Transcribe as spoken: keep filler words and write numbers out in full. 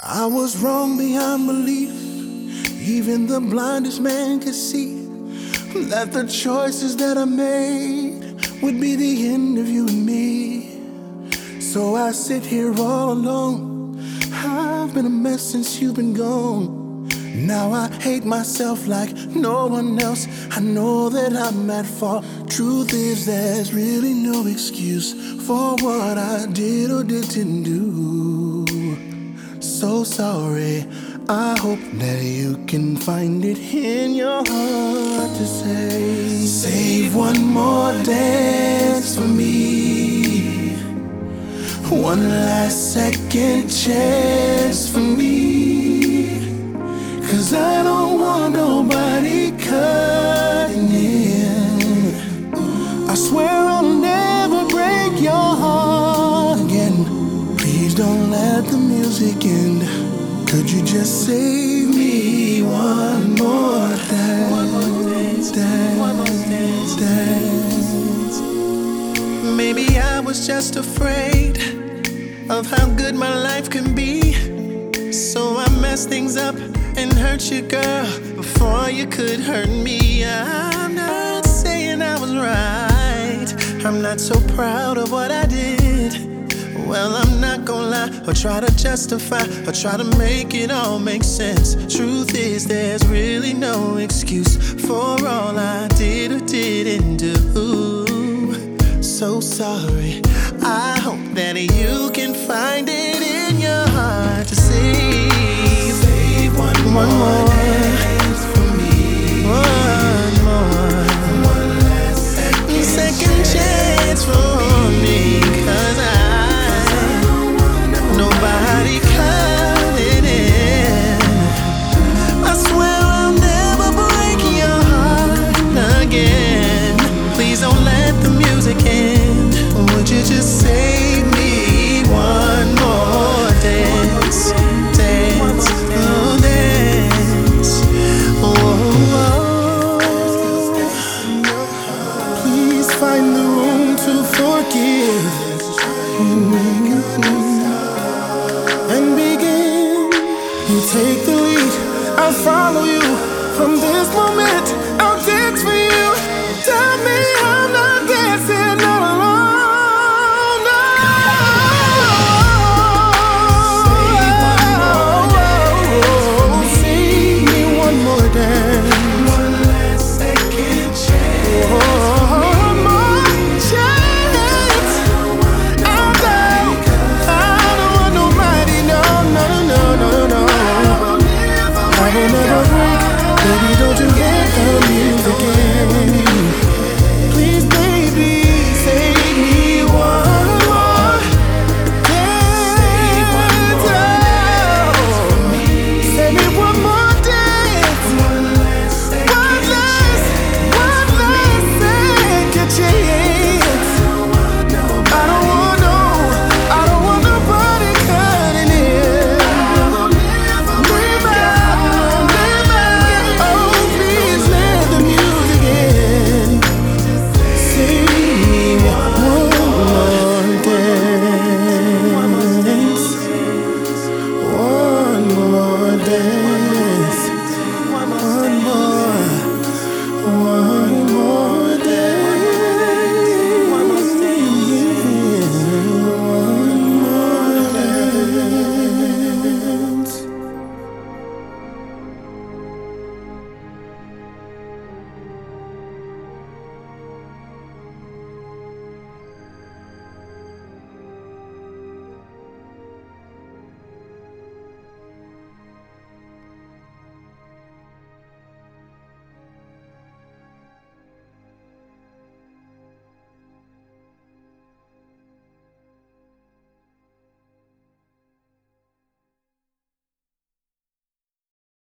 I was wrong beyond belief. Even the blindest man could see that the choices that I made would be the end of you and me. So I sit here all alone. I've been a mess since you've been gone. Now I hate myself like no one else. I know that I'm at fault. Truth is, there's really no excuse for what I did or didn't do. So sorry. I hope that you can find it in your heart to say, save one more dance for me, one last second chance for me, 'cause I don't want nobody cutting in. I swear I'll never break your heart again. Please don't let the music end. Could you just save me one more dance, one more dance, dance, one more dance, dance. Maybe I was just afraid of how good my life can be, so I messed things up and hurt you, girl, before you could hurt me. I'm not saying I was right. I'm not so proud of what I did. Well, I'm not gonna lie or try to justify or try to make it all make sense. Truth is, there's really no excuse for all I did or didn't do. So sorry. I hope that you can find it in your heart to save, save one, one more dance for me, one more, one last second, second chance for me, 'cause I nobody cutting in. I swear I'll never break your heart again. Please don't let the music end. Would you just save me one more dance, dance, oh dance, oh, oh. Please find the room to forgive. Mm-hmm. And begin. You take the lead, I'll follow you. From this moment, I'll dance for you. Tell me I'm not dancing all alone. No. Save me one more dance, one last second chance. Oh. I will never break, baby, don't you get the music again. Please, baby, save me one more dance. Save me one more dance. One last, one last, one last second chance. I don't want no, I don't want nobody cutting in. One more day.